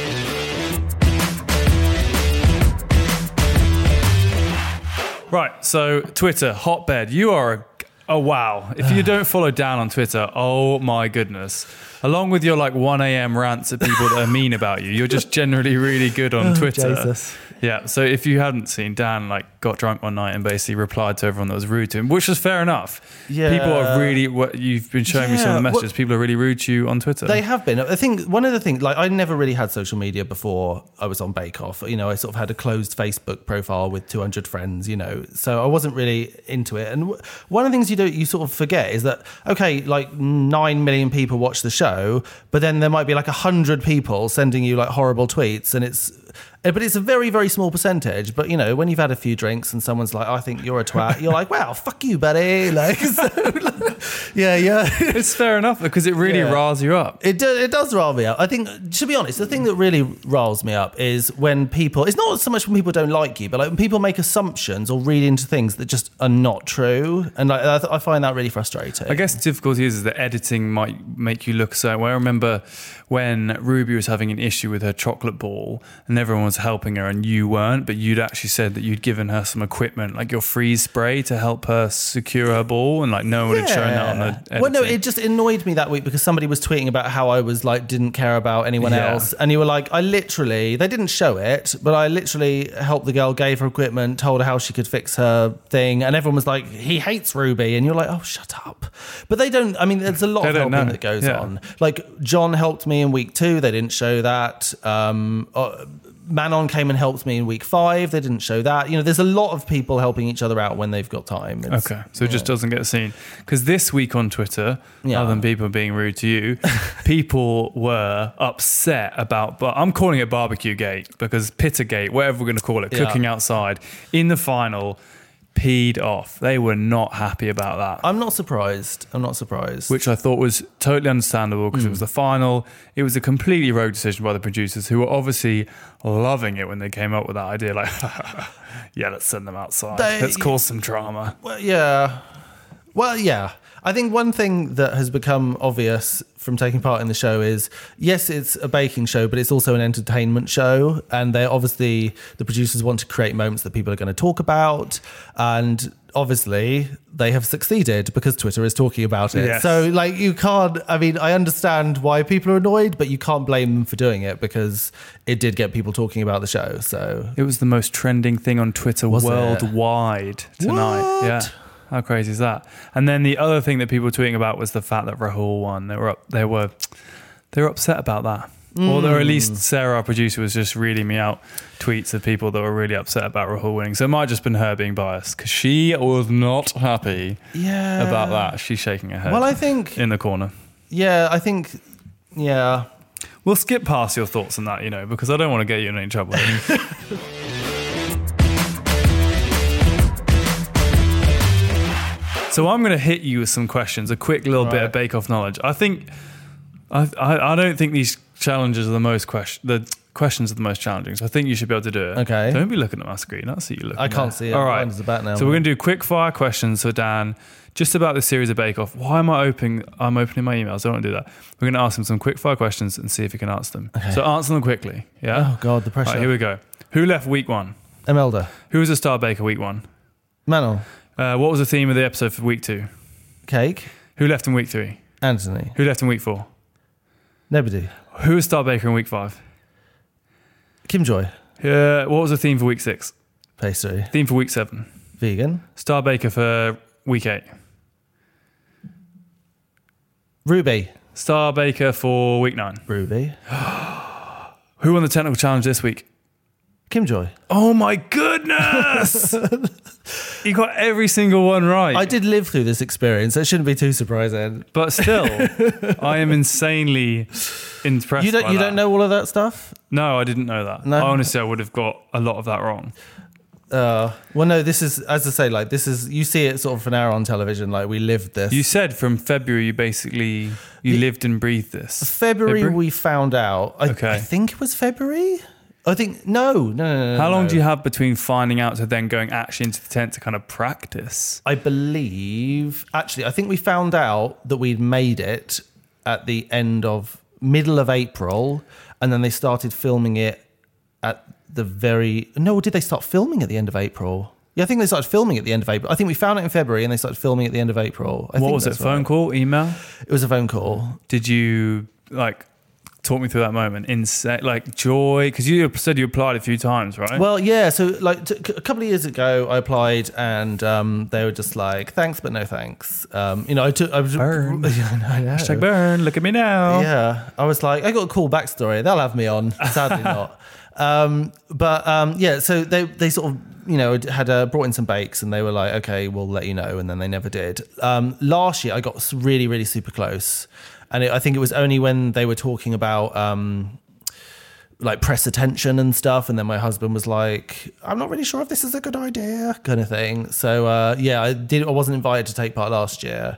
Right, so Twitter, hotbed. You are a, oh wow. If you don't follow Dan on Twitter, oh my goodness. Along with your like one a.m. rants at people that are mean about you, you're just generally really good on oh, Twitter. Jesus. Yeah, so if you hadn't seen, Dan like got drunk one night and basically replied to everyone that was rude to him, which was fair enough. Yeah. People are really, what you've been showing yeah, me some of the messages, well, people are really rude to you on Twitter. They have been. I think one of the things, like I never really had social media before I was on Bake Off. You know, I sort of had a closed Facebook profile with two hundred friends, you know, so I wasn't really into it. And one of the things you do, you sort of forget is that, okay, like nine million people watch the show, but then there might be like a hundred people sending you like horrible tweets, and it's, but it's a very, very small percentage. But, you know, when you've had a few drinks and someone's like, I think you're a twat, you're like, wow, fuck you, buddy. Like, so, like, yeah, yeah. It's fair enough because it really yeah. riles you up. It, do, it does rile me up. I think, to be honest, the thing that really riles me up is when people, it's not so much when people don't like you, but like when people make assumptions or read into things that just are not true. And like, I, I find that really frustrating. I guess the difficulty is, is that editing might make you look a certain way. I remember when Ruby was having an issue with her chocolate ball and everyone was helping her and you weren't, but you'd actually said that you'd given her some equipment, like your freeze spray to help her secure her ball, and like no one yeah. had shown that on the editing. Well, no, it just annoyed me that week because somebody was tweeting about how I was like, didn't care about anyone yeah. else. And you were like, I literally, they didn't show it, but I literally helped the girl, gave her equipment, told her how she could fix her thing. And everyone was like, he hates Ruby. And you're like, oh, shut up. But they don't, I mean, there's a lot they of helping know. that goes yeah. on. Like John helped me in week two. They didn't show that. Um, uh, Manon came and helped me in week five. They didn't show that. You know, there's a lot of people helping each other out when they've got time. It's, okay, so it just doesn't get seen. Because this week on Twitter, yeah. other than people being rude to you, people were upset about, but I'm calling it barbecue gate because Pittergate, whatever we're going to call it, yeah. cooking outside in the final, peed off. They were not happy about that. I'm not surprised. I'm not surprised. Which I thought was totally understandable because mm. it was the final. It was a completely rogue decision by the producers who were obviously loving it when they came up with that idea. Like, yeah, let's send them outside. They, let's cause some drama. Well, yeah. Well, yeah. I think one thing that has become obvious from taking part in the show is, yes, it's a baking show, but it's also an entertainment show. And they're obviously, the producers want to create moments that people are going to talk about. And obviously they have succeeded because Twitter is talking about it. Yes. So like you can't, I mean, I understand why people are annoyed, but you can't blame them for doing it because it did get people talking about the show. So it was the most trending thing on Twitter was worldwide it? tonight. What? Yeah. How crazy is that? And then the other thing that people were tweeting about was the fact that Rahul won. They were up, they were they were upset about that. Mm. Or at least Sarah, our producer, was just reading me out tweets of people that were really upset about Rahul winning. So it might have just been her being biased because she was not happy yeah. about that. She's shaking her head. Well, I think in the corner. Yeah, I think yeah. We'll skip past your thoughts on that, you know, because I don't want to get you in any trouble. So I'm going to hit you with some questions, a quick little right. bit of Bake Off knowledge. I think, I, I I don't think these challenges are the most question. The questions are the most challenging. So I think you should be able to do it. Okay. Don't be looking at my screen. I see you looking. I can't there. see it. All right. Mine's the back now. So we're going to do quick fire questions for Dan, just about this series of Bake Off. Why am I opening? I'm opening my emails. I don't want to do that. We're going to ask him some quick fire questions and see if he can answer them. Okay. So answer them quickly. Yeah. Oh God, the pressure. Right, here we go. Who left week one? Imelda. Who was the star baker week one? Manon. Uh, what was the theme of the episode for week two? Cake. Who left in week three? Anthony. Who left in week four? Nobody. Who was star baker in week five? Kim Joy. Uh, what was the theme for week six? Pastry. Theme for week seven? Vegan. Star baker for week eight. Ruby. Star Baker for week nine. Ruby. Who won the technical challenge this week? Kim Joy. Oh my goodness! You got every single one right. I did live through this experience. That shouldn't be too surprising. But still, I am insanely impressed. You don't. by You that. don't know all of that stuff. No, I didn't know that. No? I honestly, I would have got a lot of that wrong. Uh, well, no. This is, as I say, like this is. You see it sort of an hour on television. Like we lived this. You said from February, you basically you lived and breathed this. February, February? we found out. I, Okay. I think it was February. I think no, no, no, no. How long no. do you have between finding out to then going actually into the tent to kind of practice? I believe, actually, I think we found out that we'd made it at the end of middle of April, and then they started filming it at the very. No, did they start filming at the end of April? Yeah, I think they started filming at the end of April. I think we found it in February, and they started filming at the end of April. I What think was it? that's Phone right. call, email? It was a phone call. Did you like talk me through that moment? Insane, like joy, because you said you applied a few times, right? Well, yeah. So, like t- a couple of years ago, I applied, and um, they were just like, "Thanks, but no thanks." Um, you know, I took. I was, Burn. Yeah, I know. Hashtag burn. Look at me now. Yeah, I was like, I got a cool backstory. They'll have me on. Sadly, not. Um, but um, yeah, so they they sort of you know had uh, brought in some bakes, and they were like, okay, we'll let you know, and then they never did. Um, last year, I got really, really super close. And it, I think it was only when they were talking about um, like press attention and stuff, and then my husband was like, "I'm not really sure if this is a good idea," kind of thing. So uh, yeah, I did. I wasn't invited to take part last year,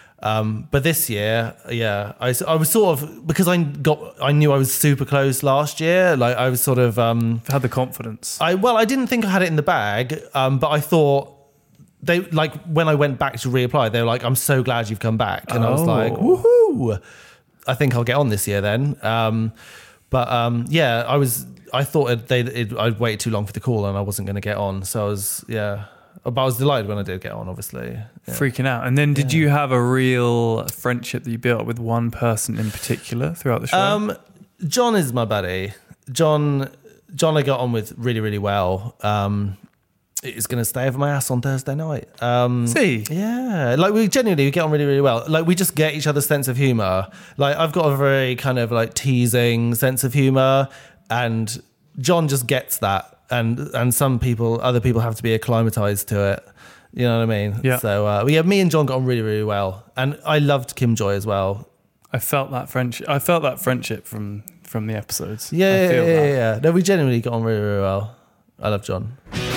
um, but this year, yeah, I, I was sort of because I got I knew I was super close last year. Like I was sort of um, Had the confidence. I well, I didn't think I had it in the bag, um, but I thought. They like when I went back to reapply, they were like, "I'm so glad you've come back," and I was like, Oh. "Woohoo!" I think I'll get on this year then. Um, but um, yeah, I was. I thought it, they it, I'd waited too long for the call, and I wasn't going to get on. So I was, yeah. But I was delighted when I did get on. Obviously, yeah. Freaking out. And then did you have a real friendship that you built with one person in particular throughout the show? Um, John is my buddy. John, John, I got on with really, really well. Um, It's going to stay over my ass on Thursday night. Um, See? Yeah. Like, we genuinely we get on really, really well. Like, we just get each other's sense of humour. Like, I've got a very kind of, like, teasing sense of humour, and John just gets that. And and some people, other people have to be acclimatised to it. You know what I mean? Yeah. So, uh, yeah, me and John got on really, really well. And I loved Kim Joy as well. I felt that friendship. I felt that friendship from, from the episodes. Yeah, I yeah, feel yeah, that. yeah, yeah. No, we genuinely got on really, really well. I love John.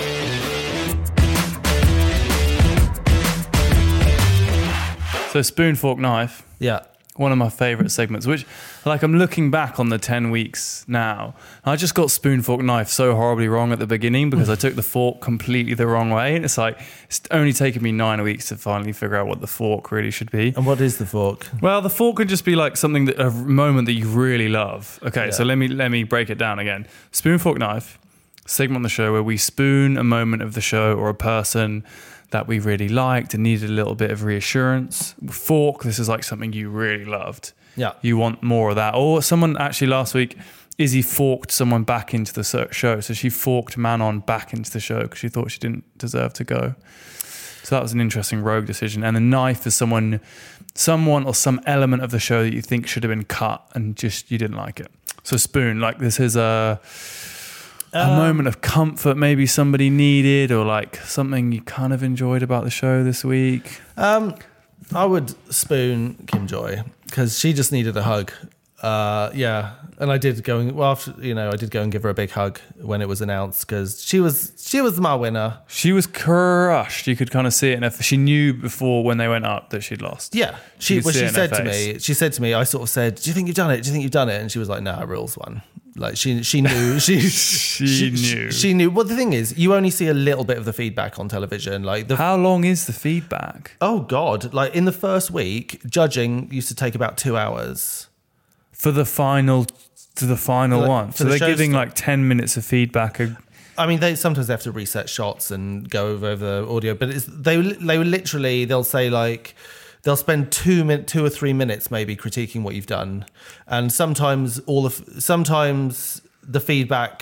So spoon, fork, knife. Yeah. One of my favourite segments, which, like, I'm looking back on the ten weeks now. I just got spoon, fork, knife so horribly wrong at the beginning because I took the fork completely the wrong way. And it's like, it's only taken me nine weeks to finally figure out what the fork really should be. And what is the fork? Well, the fork could just be like something that a moment that you really love. Okay, Yeah. so let me let me break it down again. Spoon, fork, knife, segment on the show where we spoon a moment of the show or a person that we really liked and needed a little bit of reassurance. Fork, this is like something you really loved. Yeah. You want more of that. Or someone actually last week, Izzy forked someone back into the show. So she forked Manon back into the show because she thought she didn't deserve to go. So that was an interesting rogue decision. And the knife is someone, someone or some element of the show that you think should have been cut and just you didn't like it. So spoon, like this is a a Um, moment of comfort maybe somebody needed, or like something you kind of enjoyed about the show this week. Um, I would spoon Kim Joy because she just needed a hug. Uh, yeah, and I did go and well, after, you know, I did go and give her a big hug when it was announced because she was she was my winner. She was crushed. You could kind of see it, and if she knew before when they went up that she'd lost. Yeah, she You could well, see she it in said her to face. me. She said to me. I sort of said, "Do you think you've done it? Do you think you've done it?" And she was like, "No, nah, rules one." Like she she knew she She knew. she knew. Well, the thing is, you only see a little bit of the feedback on television. Like the How long is the feedback? oh god, like in the first week, judging used to take about two hours. For the final, to the final Like, one. for So the they're show giving start. like ten minutes of feedback. A, I mean, they sometimes they have to reset shots and go over the audio, but it's, they they will literally they'll say like they'll spend two min, two or three minutes maybe critiquing what you've done, and sometimes all of sometimes the feedback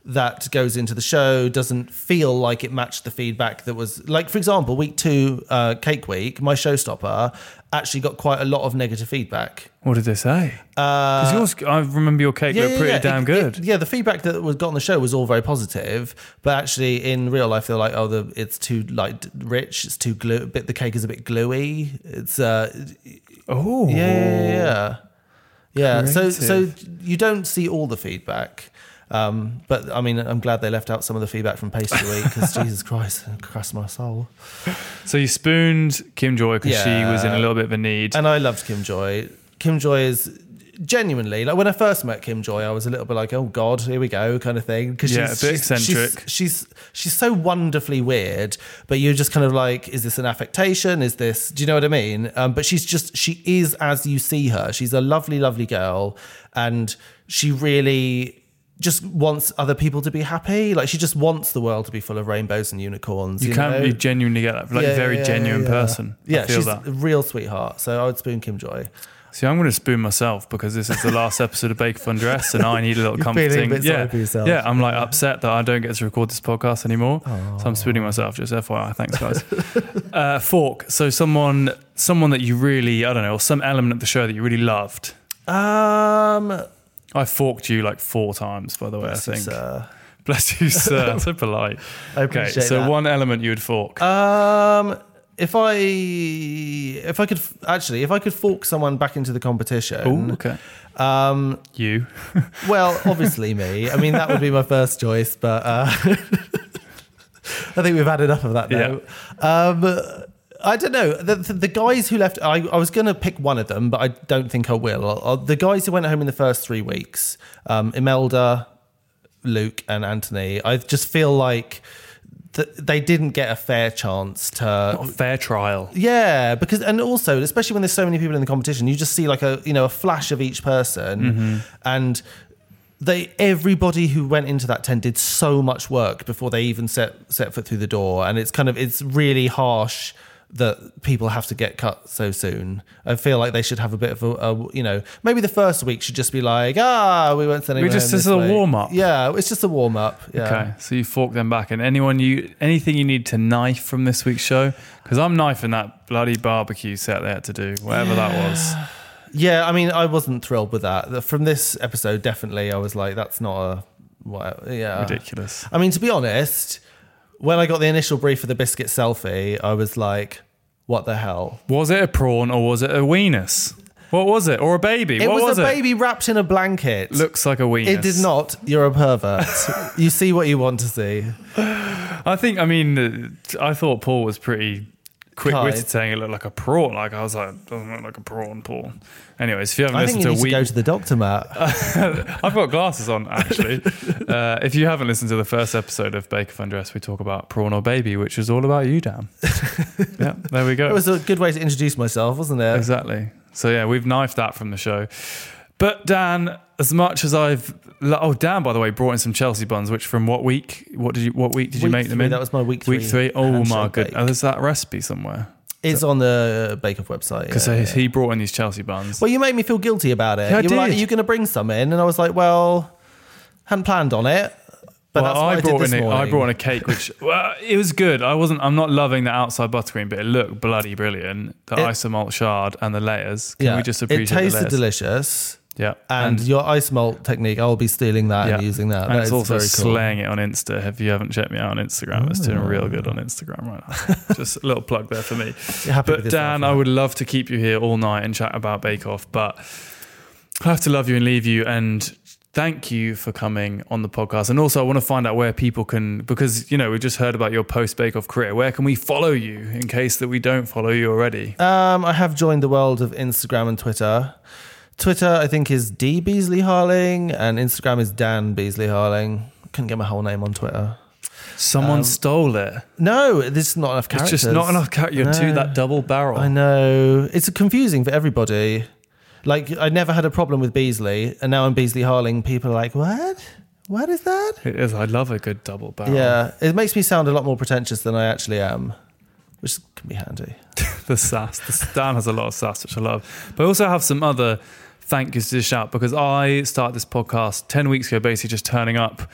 that goes into the show doesn't feel like it matched the feedback that was, like, for example, week two, uh, Cake Week, my showstopper actually got quite a lot of negative feedback. What did they say? Because yours, I remember your cake looked pretty yeah. damn It- good. it- yeah, the feedback that was got on the show was all very positive, but actually in real life, they're like, oh, the it's too like rich, it's too glue. Bit the cake is a bit gluey. It's uh, oh, yeah, yeah, yeah. yeah. So so Creative. you don't see all the feedback. Um, but I mean, I'm glad they left out some of the feedback from Pastry Week because Jesus Christ, it crushed my soul. So you spooned Kim Joy because she Yeah. was in a little bit of a need. And I loved Kim Joy. Kim Joy is genuinely, like when I first met Kim Joy, I was a little bit like, oh God, here we go, kind of thing. Because Yeah, she's, a bit she's, eccentric. She's, she's she's so wonderfully weird, but you're just kind of like, is this an affectation? Is this? Do you know what I mean? Um, but she's just she is as you see her. She's a lovely, lovely girl, and she really just wants other people to be happy. Like she just wants the world to be full of rainbows and unicorns. you You, can't know? you genuinely get that, like Yeah, a very yeah, genuine yeah. person. Yeah, I feel she's that. a real sweetheart. So I would spoon Kim Joy. See, I'm going to spoon myself because this is the last episode of Bake Off Undressed, and I need a little You're comforting. feeling a bit sorry yeah, for yourself. yeah. I'm like upset that I don't get to record this podcast anymore, so I'm spooning myself. Just F Y I. Thanks, guys. uh, fork. So someone, someone that you really, I don't know, or some element of the show that you really loved. Um, I forked you like four times, by the way. Bless I you, think. sir. Bless you, sir. So polite. I Okay, appreciate so that. one element you would fork. Um, if I if I could actually if I could fork someone back into the competition. Oh, okay. Um, You. well, obviously me. I mean, that would be my first choice, but uh, I think we've had enough of that now. Um, I don't know. The, the, the guys who left, I, I was going to pick one of them, but I don't think I will. I'll, I'll- the guys who went home in the first three weeks, um, Imelda, Luke, and Anthony, I just feel like th- they didn't get a fair chance to. Not a fair trial. Yeah, because and also especially when there's so many people in the competition, you just see like a you know a flash of each person, Mm-hmm. and they everybody who went into that tent did so much work before they even set set foot through the door, and it's kind of it's really harsh that people have to get cut so soon. I feel like they should have a bit of a, a you know maybe the first week should just be like ah we won't send anyone We just home this this is a way. warm up. Yeah, it's just a warm up. Yeah. Okay, so you fork them back, and anyone you anything you need to knife from this week's show? Because I'm knifing that bloody barbecue set they had to do, whatever that was. Yeah, I mean, I wasn't thrilled with that. From this episode, definitely, I was like, that's not a... What, yeah. Ridiculous. I mean, to be honest, when I got the initial brief for the biscuit selfie, I was like, what the hell? Was it a prawn or was it a weenus? What was it? Or a baby? It what was, was a it? baby wrapped in a blanket. Looks like a weenus. It did not. You're a pervert. You see what you want to see. I think, I mean, uh, I thought Paul was pretty quick-witted Kind. saying it looked like a prawn. Like, I was like, doesn't look like a prawn, Paul. Anyways, if you haven't I think listened you need to a to go week... to the doctor, Matt. I've got glasses on, actually. uh, if you haven't listened to the first episode of Bake Off Undressed, we talk about prawn or baby, which is all about you, Dan. Yeah, there we go. It was a good way to introduce myself, wasn't it? Exactly. So yeah, we've knifed that from the show. But Dan, as much as I've oh Dan, by the way, brought in some Chelsea buns, which from what week? What did you? What week did you Week make them three, in? that was my week Week three three. Oh handshake my good. bake. Oh, there's that recipe somewhere. It's on the Bake Off website. Because yeah, yeah. he brought in these Chelsea buns. Well, you made me feel guilty about it. Yeah, I you were like, did. are you going to bring some in? And I was like, well, hadn't planned on it. But well, that's what I I, brought did this in a, morning. I brought in a cake, which well, it was good. I wasn't. I'm not loving the outside buttercream, but it looked bloody brilliant. The It- isomalt shard and the layers. Can yeah, we just it appreciate the tasted layers? delicious. Yeah, And, your ice malt technique, I'll be stealing that and using that. And That it's is also very cool. slaying it on Insta. If you haven't checked me out on Instagram, it's doing real good on Instagram right now. Just a little plug there for me. You're happy with But yourself, Dan, right? I would love to keep you here all night and chat about Bake Off, but I have to love you and leave you. And thank you for coming on the podcast. And also, I want to find out where people can, because, you know, we just heard about your post Bake Off career. Where can we follow you in case that we don't follow you already? Um, I have joined the world of Instagram and Twitter. Twitter, I think, is D Beasley Harling, and Instagram is Dan Beasley Harling. Couldn't get my whole name on Twitter. Someone Um, stole it. No, there's not enough characters. It's just not enough character. You're to No. that double barrel. I know. It's confusing for everybody. Like, I never had a problem with Beasley, and now I'm Beasley Harling. People are like, what? What is that? It is. I love a good double barrel. Yeah, it makes me sound a lot more pretentious than I actually am, which can be handy. The sass. The, Dan has a lot of sass, which I love. But I also have some other thank yous to dish out because I started this podcast ten weeks ago, basically just turning up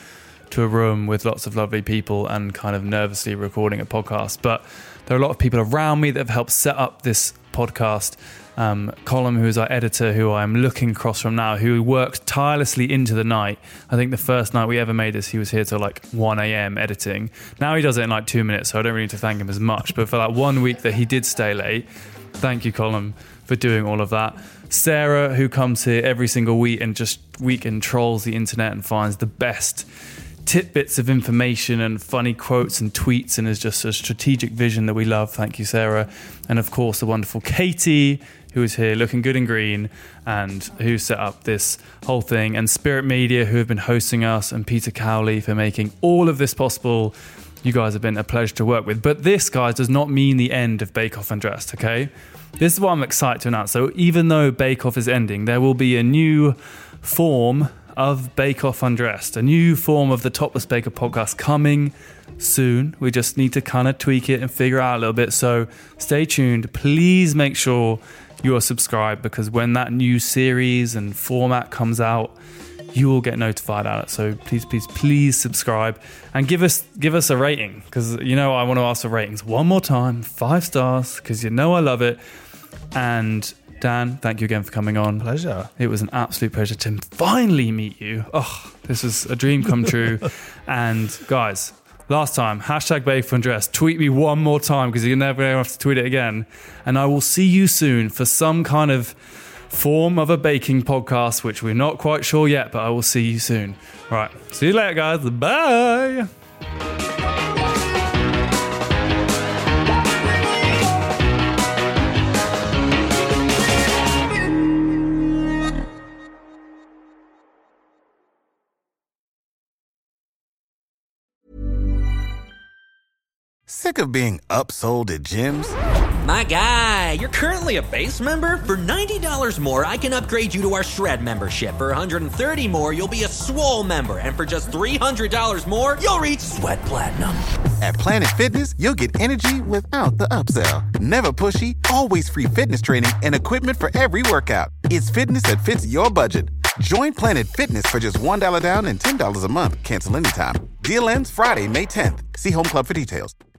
to a room with lots of lovely people and kind of nervously recording a podcast. But there are a lot of people around me that have helped set up this podcast. Um, Colm, who is our editor, who I'm looking across from now, who worked tirelessly into the night. I think the first night we ever made this, he was here till like one a.m. editing. Now he does it in like two minutes, so I don't really need to thank him as much. But for that one week that he did stay late, thank you, Colm, for doing all of that. Sarah, who comes here every single week and just week and trolls the internet and finds the best tidbits of information and funny quotes and tweets and is just a strategic vision that we love. Thank you, Sarah. And of course, the wonderful Katie, who is here looking good and green and who set up this whole thing, and Spirit Media, who have been hosting us, and Peter Cowley for making all of this possible. You guys have been a pleasure to work with. But this, guys, does not mean the end of Bake Off Undressed, okay? This is what I'm excited to announce. So even though Bake Off is ending, there will be a new form of Bake Off Undressed, a new form of the Topless Baker podcast coming soon. We just need to kind of tweak it and figure out a little bit. So stay tuned. Please make sure you are subscribed, because when that new series and format comes out, you will get notified out. So please, please, please subscribe and give us give us a rating, because you know I want to ask for ratings one more time, five stars, because you know I love it. And Dan, thank you again for coming on. Pleasure. It was an absolute pleasure to finally meet you. Oh, this is a dream come true. And guys, last time, hashtag Bake Off Undressed. Tweet me one more time, because you're never going to have to tweet it again. And I will see you soon for some kind of form of a baking podcast, which we're not quite sure yet, but I will see you soon. All right. See you later, guys. Bye. Sick of being upsold at gyms? My guy, you're currently a base member. For ninety dollars more, I can upgrade you to our Shred membership. For one hundred thirty dollars more, you'll be a Swole member. And for just three hundred dollars more, you'll reach Sweat Platinum. At Planet Fitness, you'll get energy without the upsell. Never pushy, always free fitness training and equipment for every workout. It's fitness that fits your budget. Join Planet Fitness for just one dollar down and ten dollars a month. Cancel anytime. Deal ends Friday, May tenth. See Home Club for details.